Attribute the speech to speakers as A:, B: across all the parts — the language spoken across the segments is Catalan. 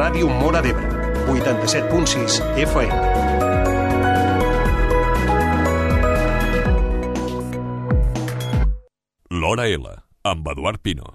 A: Ràdio Móra d'Ebre, 87.6 FM.
B: L'Hora L, amb Eduard Pino.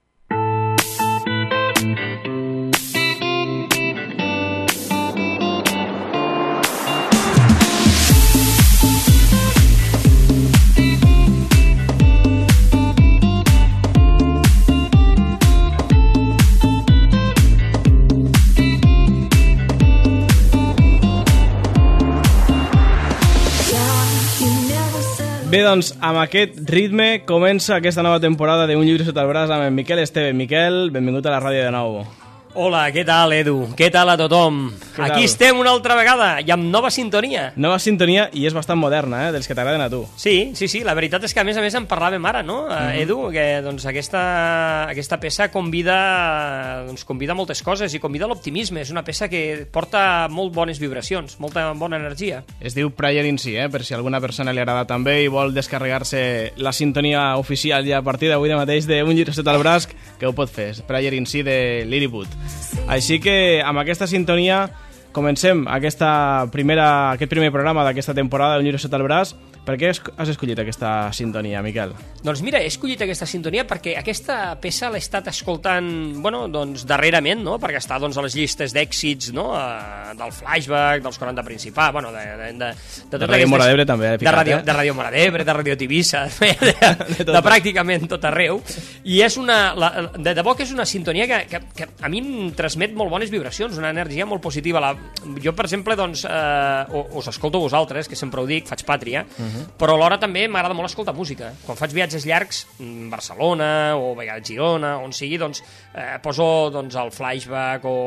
C: Bé, doncs, amb aquest ritme comença aquesta nova temporada d'Un llibre sota el braç amb en Miquel Esteve. Miquel, benvingut a la ràdio de nou.
D: Hola, què tal, Edu? Què tal a tothom? Aquí estem una altra vegada i amb nova sintonia.
C: Nova sintonia i és bastant moderna, dels que t'agraden a tu.
D: Sí, la veritat és que a més en parlàvem ara, no, Edu? Que doncs, aquesta peça convida moltes coses i convida l'optimisme. És una peça que porta molt bones vibracions, molta bona energia.
C: Es diu Prayer in Si, per si a alguna persona li agrada també i vol descarregar-se la sintonia oficial ja a partir d'avui de mateix d'Un llibre sota el braç, que ho pot fer. Prayer in Si de Lilliput. Així que amb aquesta sintonia comencem aquest primer programa d'aquesta temporada d'Un llibre sota el braç. Per què has escollit aquesta sintonia, Miquel?
D: Doncs mira, he escollit aquesta sintonia perquè aquesta peça l'he estat escoltant, doncs darrerament, no? Perquè està doncs, a les llistes d'èxits, no? Del Flashback, dels 40 Principals,
C: de Ràdio Móra d'Ebre també,
D: de Ràdio Móra d'Ebre, de Ràdio Tivissa, de pràcticament tot arreu. I és de debò que és una sintonia que a mi em transmet molt bones vibracions, una energia molt positiva. Jo, per exemple, doncs, us escolto vosaltres, que sempre ho dic, faig pàtria, però alhora també m'agrada molt escoltar música. Quan faig viatges llargs, Barcelona o a vegades Girona, on sigui, doncs poso el Flashback o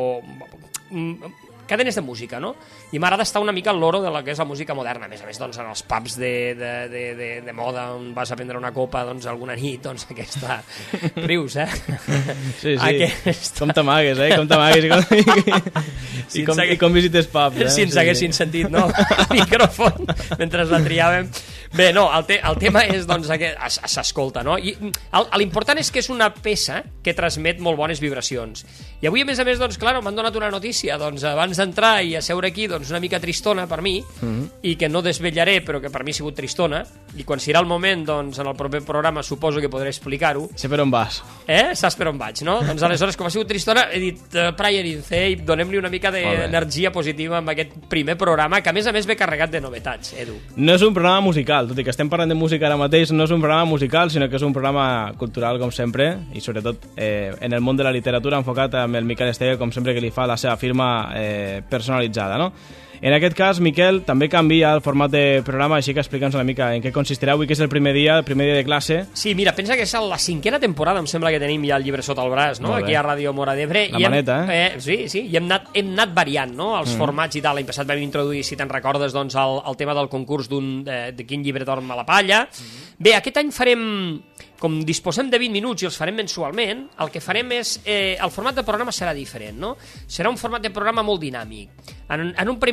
D: cadenes de música, no? I m'agrada estar una mica al loro de la que és la música moderna. A més, doncs, en els pubs de moda on vas a prendre una copa, doncs, alguna nit, doncs, aquesta... Rius,
C: Sí. Com t'amagues, Com t'amagues i com visites pubs,
D: Si ens haguessin sentit, no? El micròfon, mentre la triàvem. Bé, no, el tema és, doncs, que s'escolta, no? I l'important és que és una peça que transmet molt bones vibracions. I avui, a més, doncs, clar, m'han donat una notícia, doncs, abans d'entrar i a seure aquí, doncs, una mica tristona per mi, i que no desvetllaré, però que per mi ha sigut tristona, i quan serà el moment, doncs, en el proper programa suposo que podré explicar-ho.
C: Sé per on vas.
D: Saps per on vaig, no? Doncs aleshores, com ha sigut tristona, he dit Prayer in Si, donem-li una mica d'energia positiva amb aquest primer programa, que a més ve carregat de novetats, Edu.
C: No és un programa musical, tot i que estem parlant de música ara mateix, no és un programa musical, sinó que és un programa cultural, com sempre, i sobretot en el món de la literatura, enfocat amb el Miquel Esteve, com sempre que li fa la seva firma personalitzada, no? En aquest cas, Miquel, també canvia el format de programa, així que explica'ns una mica en què consistirà avui, que és el primer dia de classe.
D: Sí, mira, pensa que és la 5a temporada, em sembla que tenim ja el llibre sota el braç, no? Aquí a Ràdio Móra d'Ebre.
C: La maneta,
D: Sí, i hem anat variant, no? Els formats i tal. L'any passat vam introduir, si te'n recordes, doncs, el tema del concurs de quin llibre dorm a la palla. Bé, aquest any farem... Com disposem de 20 minuts i els farem mensualment, el que farem és... el format de programa serà diferent, no? Serà un format de programa molt dinàmic. En un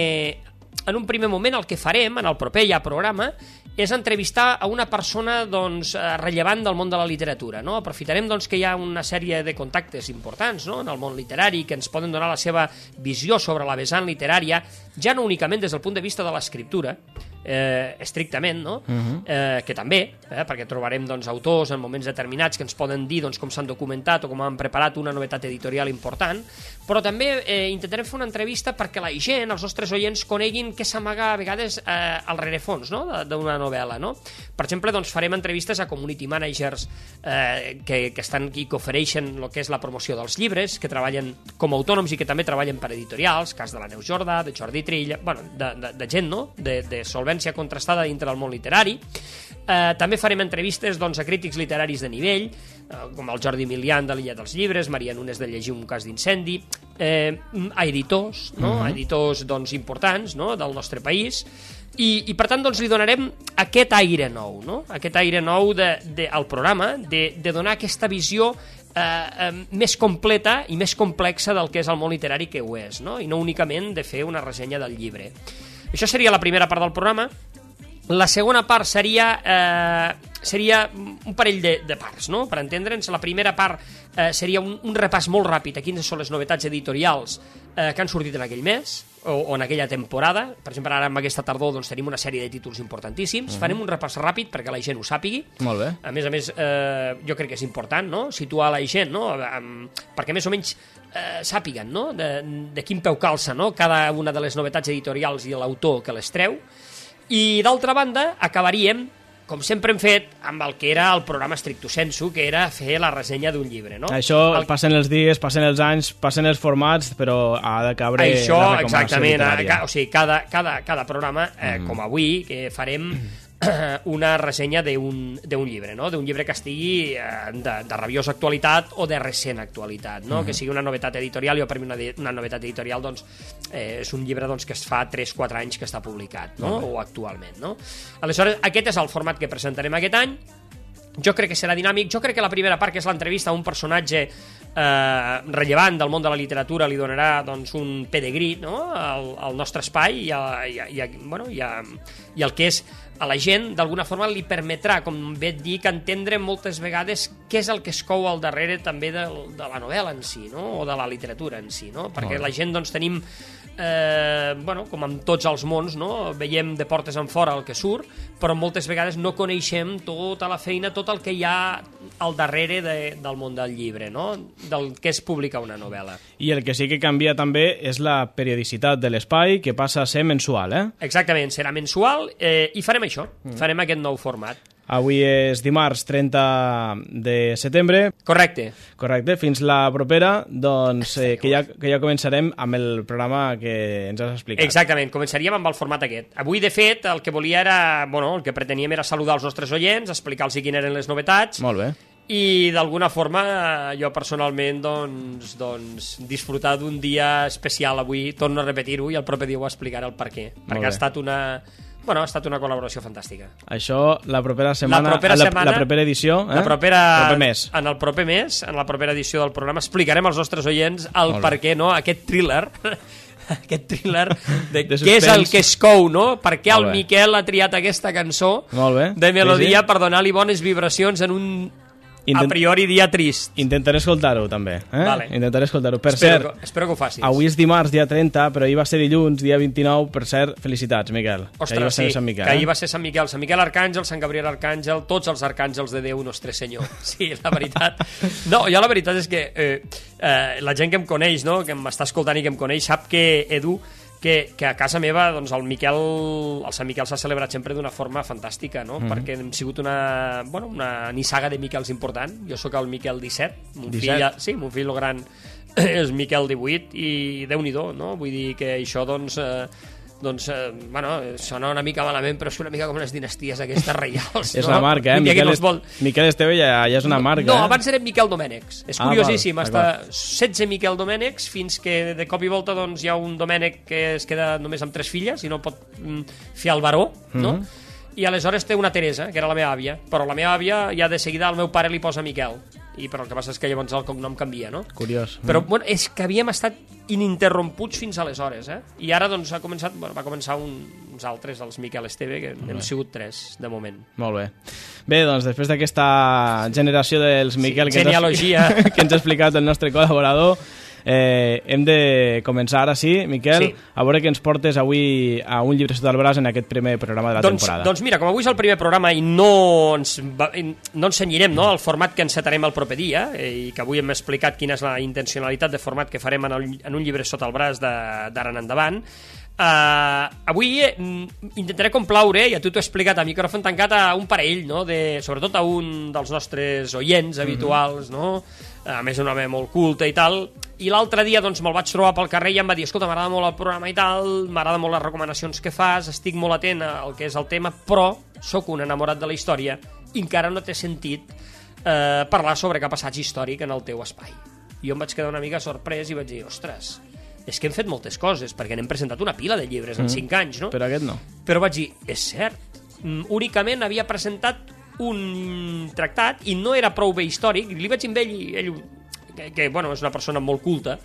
D: primer moment el que farem, en el proper ja programa, és entrevistar a una persona doncs, rellevant del món de la literatura, no? Aprofitarem doncs, que hi ha una sèrie de contactes importants, no? En el món literari que ens poden donar la seva visió sobre la vessant literària, ja no únicament des del punt de vista de l'escriptura, estrictament, no? Que també, perquè trobarem doncs, autors en moments determinats que ens poden dir doncs, com s'han documentat o com han preparat una novetat editorial important, però també intentarem fer una entrevista perquè la gent, els nostres oients, coneguin què s'amaga a vegades al rerefons, no? D'una novel·la, no? Per exemple, doncs, farem entrevistes a community managers que estan aquí, que ofereixen el que és la promoció dels llibres, que treballen com a autònoms i que també treballen per editorials, cas de la Neus Jordà, de Jordi Trilla, bueno, de gent, no? De solvència contrastada dintre del món literari. També farem entrevistes doncs, a crítics literaris de nivell, com el Jordi Milian de l'Illa dels Llibres, Maria Núñez de Llegir un cas d'incendi, a editors, no? A editors doncs, importants, no? Del nostre país, i per tant doncs, li donarem aquest aire nou, no? Aquest aire nou al programa, de donar aquesta visió més completa i més complexa del que és el món literari que ho és, no? I no únicament de fer una ressenya del llibre. Això seria la primera part del programa. La segona part seria un parell de parts, no? Per entendre'ns, la primera part seria un repàs molt ràpid a quines són les novetats editorials que han sortit en aquell mes o en aquella temporada. Per exemple, ara amb aquesta tardor doncs, tenim una sèrie de títols importantíssims. Farem un repàs ràpid perquè la gent ho sàpigui.
C: Molt bé.
D: A més, jo crec que és important, no?, situar la gent, no?, perquè més o menys sàpiguen, no?, de quin peu calça, no?, cada una de les novetats editorials i l'autor que les treu. I d'altra banda, acabaríem, com sempre hem fet, amb el que era el programa Stricto Sensu, que era fer la ressenya d'un llibre, no?
C: Això, passen els dies, passen els anys, passen els formats, però ha de cabre
D: això,
C: la recomanació
D: literària. O sigui, cada programa, com avui, que farem una ressenya d'un llibre, no? D'un llibre que estigui de rabiosa actualitat o de recent actualitat, no? Que sigui una novetat editorial. Jo, per mi, una novetat editorial doncs, és un llibre doncs, que es fa 3-4 anys que està publicat, no? O actualment, no? Aleshores, aquest és el format que presentarem aquest any. Jo crec que serà dinàmic. Jo crec que la primera part, que és l'entrevista a un personatge rellevant del món de la literatura, li donarà doncs, un pedigrí, no?, al nostre espai i el que és a la gent, d'alguna forma li permetrà, com bé et dic, entendre moltes vegades què és el que es cou al darrere també de la novel·la en si, no?, o de la literatura en si, no? Perquè la gent doncs, tenim com amb tots els mons, no?, veiem de portes en fora el que surt, però moltes vegades no coneixem tota la feina, tot el que hi ha al darrere del món del llibre, no?, del que es publica una novel·la.
C: I el que sí que canvia també és la periodicitat de l'espai, que passa a ser mensual, eh?
D: Exactament, serà mensual i farem això, farem aquest nou format.
C: Avui és dimarts 30 de setembre.
D: Correcte.
C: Fins la propera, doncs, que ja començarem amb el programa que ens has explicat.
D: Exactament, començaríem amb el format aquest. Avui, de fet, el que volia era, el que preteníem era saludar els nostres oients, explicar-los quines eren les novetats.
C: Molt bé.
D: I d'alguna forma jo personalment doncs disfrutar d'un dia especial avui, torno a repetir-ho i el proper dia ho explicaré el per què, perquè ha estat una col·laboració fantàstica.
C: Això la propera setmana, la propera edició, proper mes.
D: En el proper mes, en la propera edició del programa, explicarem als nostres oients el per què, no?, aquest thriller de què és el que es cou, no? Per què el Miquel ha triat aquesta cançó de melodia per donar-li bones vibracions en un a priori dia trist.
C: Intentaré escoltar-ho també,
D: Vale.
C: Intentaré escoltar-ho. Per cert,
D: espero que ho facis.
C: Avui és dimarts, dia 30, però ahir va ser dilluns, dia 29. Per cert, felicitats, Miquel.
D: Ostres, sí, que ahir va ser Sant Miquel. Sant Miquel Arcàngel, Sant Gabriel Arcàngel, tots els arcàngels de Déu, Nostre Senyor. Sí, la veritat. No, jo la veritat és que la gent que em coneix, no?, que m'està escoltant i que em coneix, sap que, Edu, que a casa meva doncs, el Sant Miquel s'ha celebrat sempre d'una forma fantàstica, no? Perquè hem sigut una nissaga de Miquels important. Jo sóc el Miquel 17, mon fill el gran és Miquel 18 i Déu-n'hi-do, no? Vull dir que això sona una mica malament, però és una mica com les dinasties aquestes reials.
C: És una marca, Miquel Esteve ja és una marca.
D: No, abans era Miquel Domènecs. És curiosíssim, hasta 16 Miquel Domènecs, fins que de cop i volta doncs, hi ha un Domènec que es queda només amb 3 filles i no pot fer el baró, no? I aleshores té una Teresa, que era la meva àvia, però la meva àvia ja de seguida al meu pare li posa Miquel, però el que passa és que llavors el cognom canvia, no?
C: Curiós.
D: Però és que havíem estat ininterromputs fins aleshores, i ara doncs va començar uns altres, els Miquel Esteve, que hem sigut 3 de moment.
C: Molt bé. Bé, doncs després d'aquesta generació dels Miquel que ens ha explicat el nostre col·laborador, hem de començar ara sí, Miquel, a veure què ens portes avui a un llibre sota el braç en aquest primer programa de la temporada.
D: Doncs mira, com avui és el primer programa i no ens cenyirem, no?, el format que encetarem el proper dia, i que avui hem explicat quina és la intencionalitat de format que farem en un llibre sota el braç d'ara en endavant. Avui intentaré complaure, i a tu t'ho he explicat a micròfon tancat, a un parell, no?, sobretot a un dels nostres oients habituals, no?, a més un home molt culte i tal, i l'altre dia doncs me'l vaig trobar pel carrer i em va dir, escolta, m'agrada molt el programa i tal, m'agrada molt les recomanacions que fas, estic molt atent al que és el tema, però sóc un enamorat de la història i encara no t'he sentit parlar sobre cap assaig històric en el teu espai. I jo em vaig quedar una mica sorprès i vaig dir, ostres, és que hem fet moltes coses, perquè n'hem presentat una pila de llibres en 5 anys, no?
C: Però aquest no.
D: Però vaig dir, és cert, únicament havia presentat un tractat i no era prou bé històric. Li vaig dir a ell que és una persona molt culta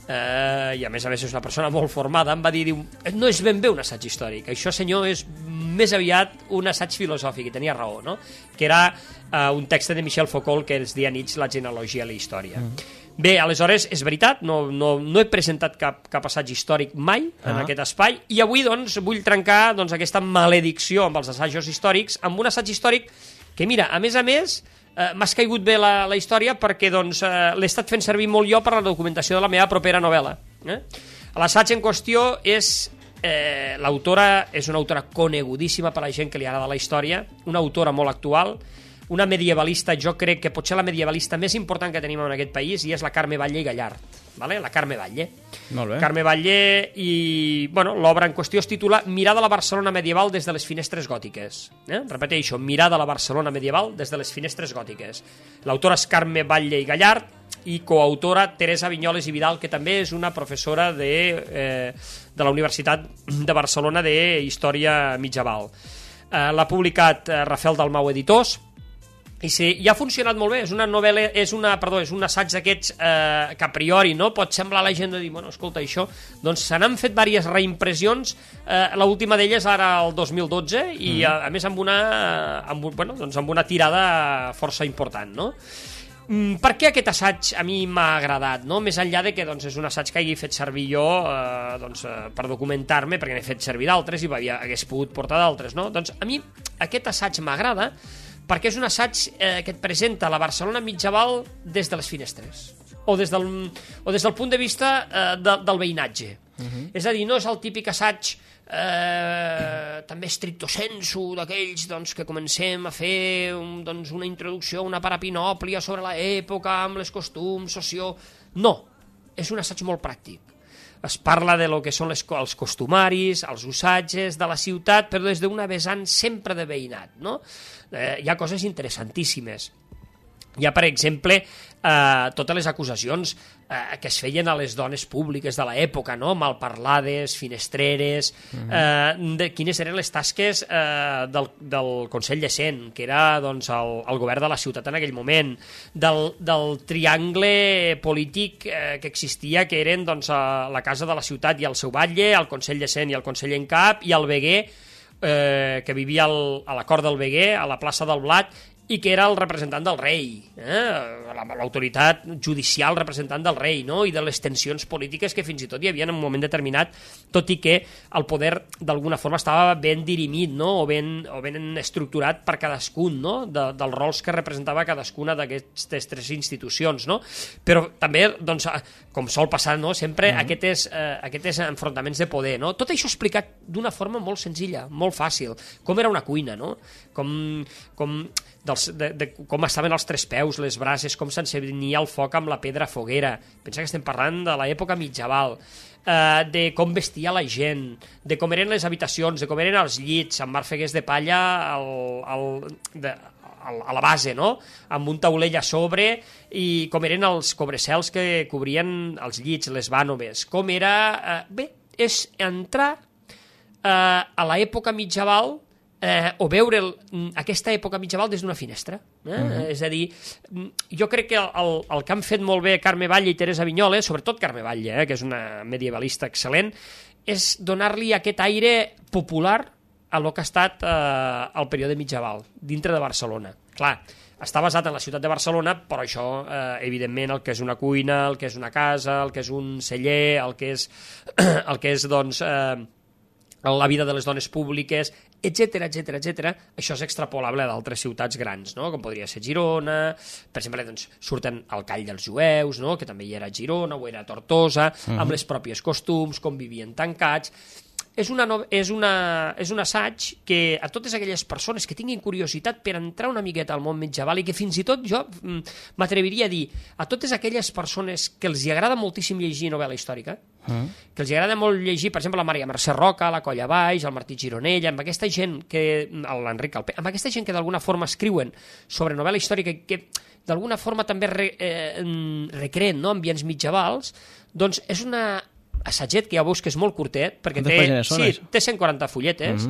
D: i a més és una persona molt formada, em va dir, no és ben bé un assaig històric, això, senyor, és més aviat un assaig filosòfic, i tenia raó, no? Que era un text de Michel Foucault que es deia Nietzsche, la genealogia a la història. Bé, aleshores, és veritat, no he presentat cap assaig històric mai en aquest espai, i avui, doncs, vull trencar aquesta maledicció amb els assajos històrics, amb un assaig històric que, mira, a més, m'has caigut bé la història perquè l'he estat fent servir molt jo per a la documentació de la meva propera novel·la. L'assaig en qüestió és... l'autora és una autora conegudíssima per a la gent que li agrada la història, una autora molt actual, una medievalista, jo crec que potser la medievalista més important que tenim en aquest país, i és la Carme Batlle i Gallard. La Carme Batlle.
C: Molt bé.
D: Carme Batlle, i l'obra en qüestió es titula Mirar de la Barcelona medieval des de les finestres gòtiques. Repeteixo, Mirar de la Barcelona medieval des de les finestres gòtiques. L'autora és Carme Batlle i Gallard, i coautora Teresa Vinyoles i Vidal, que també és una professora de la Universitat de Barcelona de Història Mitjaval. L'ha publicat Rafael Dalmau Editors, i sí, i ha funcionat molt bé. És una novel·la, és un assaig d'aquests que a priori no pot semblar a la gent de dir, bueno, escolta, això, doncs se n'han fet diverses reimpressions, l'última d'elles ara el 2012, i a més amb una tirada força important, no? Per què aquest assaig a mi m'ha agradat, no? Més enllà de que és un assaig que hagi fet servir jo per documentar-me, perquè n'he fet servir d'altres i hagués pogut portar d'altres, no? Doncs a mi aquest assaig m'agrada perquè és un assaig que et presenta la Barcelona mitjaval des de les finestres o des del punt de vista del veïnatge. És a dir, no és el típic assaig també stricto sensu d'aquells que comencem a fer una introducció, una parapinòplia sobre l'època amb les costums, soció... No, és un assaig molt pràctic. Es parla de lo que són els costumaris, els usatges de la ciutat, però des d'una vessant sempre de veïnat, no? Hi ha coses interessantíssimes. Hi ha, per exemple, totes les acusacions que es feien a les dones públiques de l'època, no? Malparlades, finestreres, de quines eren les tasques del Consell de Cent, que era el govern de la ciutat en aquell moment, del triangle polític que existia, que eren la Casa de la Ciutat i el seu batlle, el Consell de Cent i el Consell en Cap, i el Veguer, que vivia a la cort del Veguer, a la plaça del Blat, i que era el representant del rei, l'autoritat judicial representant del rei, no? I de les tensions polítiques que fins i tot hi havia en un moment determinat, tot i que el poder d'alguna forma estava ben dirimit, no? o ben estructurat per cadascun, no? Dels rols que representava cadascuna d'aquestes tres institucions, no? Però també, com sol passar, no? Sempre aquests enfrontaments de poder, no? Tot això explicat d'una forma molt senzilla, molt fàcil, com era una cuina, no? Com estaven els tres peus, les brases, com s'encenia el foc amb la pedra foguera. Pensa que estem parlant de l'època mitjaval, de com vestia la gent, de com eren les habitacions, de com eren els llits, amb marfeguers de palla a la base, no? Amb un taulell a sobre, i com eren els cobrecels que cobrien els llits, les vànoves. Com era... Bé, és entrar a l'època mitjaval, o veure aquesta època mitjaval des d'una finestra. És a dir, jo crec que el que han fet molt bé Carme Batlle i Teresa Vinyoles, sobretot Carme Batlle, que és una medievalista excel·lent, és donar-li aquest aire popular a lo que ha estat el període mitjaval, dintre de Barcelona. Clar, està basat en la ciutat de Barcelona, però això, evidentment, el que és una cuina, el que és una casa, el que és un celler, el que és la vida de les dones públiques, etc, això és extrapolable a d'altres ciutats grans, no? Com podria ser Girona, per exemple, surten el Call dels Jueus, no? Que també hi era a Girona, o era a Tortosa, amb les pròpies costums, com vivien tancats. És un assaig que a totes aquelles persones que tinguin curiositat per entrar una miqueta al món mitjaval, i que fins i tot jo m'atreviria a dir a totes aquelles persones que els agrada moltíssim llegir novel·la històrica, que els agrada molt llegir, per exemple, la Maria Mercè Roca, la Colla Baix, el Martí Gironella, amb aquesta gent l'Enric Alpé, amb aquesta gent que d'alguna forma escriuen sobre novel·la històrica, que d'alguna forma també recreen, no?, ambients mitjavals, doncs és una assagget que ja veus que és molt curtet, perquè té 140 fulletes,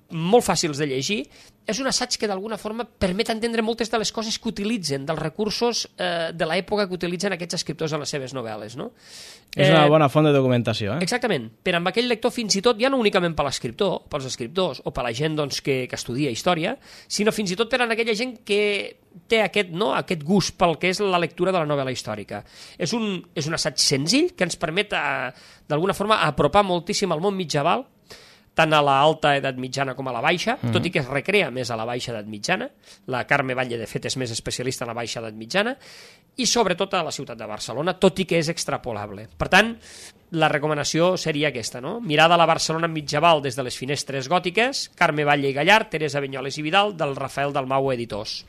D: molt fàcils de llegir, és un assaig que d'alguna forma permet entendre moltes de les coses que utilitzen, dels recursos de l'època que utilitzen aquests escriptors en les seves novel·les, no?
C: És una bona font de documentació, eh?
D: Exactament. Per amb aquell lector, fins i tot, ja no únicament per l'escriptor, pels escriptors o per la gent doncs, que estudia història, sinó fins i tot per a aquella gent que té aquest gust pel que és la lectura de la novel·la històrica. És un assaig senzill que ens permet, d'alguna forma, apropar moltíssim al món mitjaval, tant a l'alta edat mitjana com a la baixa, tot i que es recrea més a la baixa edat mitjana. La Carme Batlle, de fet, és més especialista en la baixa edat mitjana, i sobretot a la ciutat de Barcelona, tot i que és extrapolable. Per tant, la recomanació seria aquesta, no? Mirada a la Barcelona mitjaval des de les finestres gòtiques, Carme Batlle i Gallard, Teresa Benyoles i Vidal, del Rafael Dalmau Editors.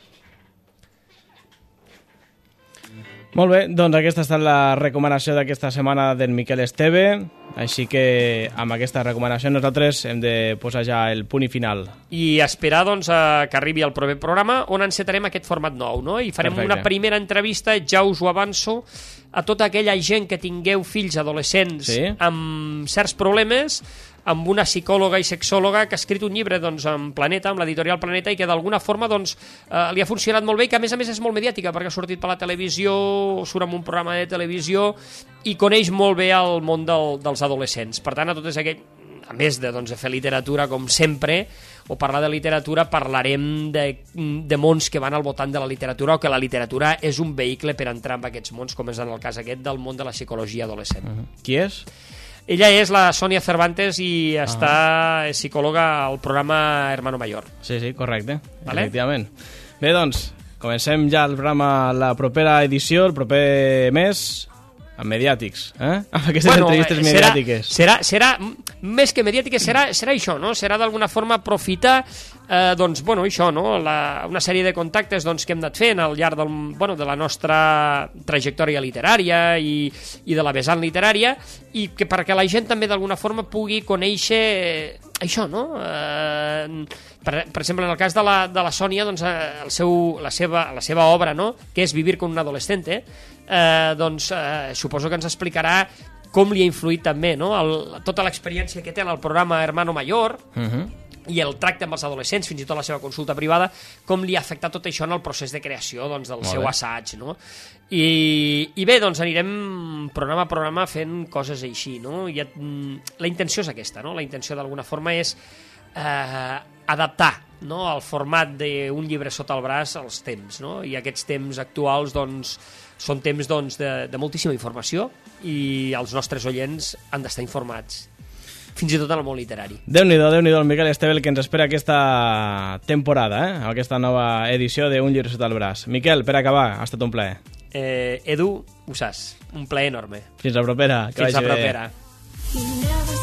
C: Molt bé, doncs aquesta ha estat la recomanació d'aquesta setmana d'en Miquel Esteve, així que amb aquesta recomanació nosaltres hem de posar ja el punt i final.
D: I esperar doncs, que arribi el proper programa on encetarem aquest format nou, no? I farem una primera entrevista, ja us ho avanço, a tota aquella gent que tingueu fills adolescents amb certs problemes, amb una psicòloga i sexòloga que ha escrit un llibre doncs, amb Planeta, amb l'editorial Planeta, i que d'alguna forma doncs, li ha funcionat molt bé i que a més és molt mediàtica perquè ha sortit per la televisió, surt en un programa de televisió i coneix molt bé el món dels adolescents. Per tant, a totes aquells, a més de fer literatura com sempre, o parlar de literatura, parlarem de mons que van al voltant de la literatura, o que la literatura és un vehicle per entrar en aquests mons, com és en el cas aquest del món de la psicologia adolescent.
C: Qui és?
D: Ella és la Sònia Cervantes i és psicòloga al programa Hermano Mayor.
C: Sí, correcte, efectivament. Bé, doncs, comencem ja el programa, la propera edició, el proper mes, amb mediàtics, amb aquestes entrevistes mediàtiques.
D: Serà més que mediàtiques, serà això, no? Serà d'alguna forma aprofitar una sèrie de contactes que hem anat fent al llarg de la nostra trajectòria literària i de la vessant literària, i que perquè la gent també d'alguna forma pugui conèixer això, no? Per exemple, en el cas de la Sònia, la seva obra, no? Que és Vivir con un adolescente, suposo que ens explicarà com li ha influït també, no? Tota l'experiència que té en el programa Hermano Mayor, i el tracte amb els adolescents, fins i tot la seva consulta privada, com li ha afectat tot això en el procés de creació del seu assaig, no? I bé, anirem programa a programa fent coses així, no? La intenció és aquesta, no? La intenció d'alguna forma és adaptar, no, el format d'un llibre sota el braç als temps, no? I aquests temps actuals són temps de moltíssima informació i els nostres oients han d'estar informats, fins i tot en el món literari.
C: Déu-n'hi-do, el Miquel Esteve, el que ens espera aquesta temporada, aquesta nova edició d'Un llibre sota el braç. Miquel, per acabar, ha estat un plaer.
D: Edu, ho saps, un plaer enorme.
C: Fins la propera.
D: Fins la propera.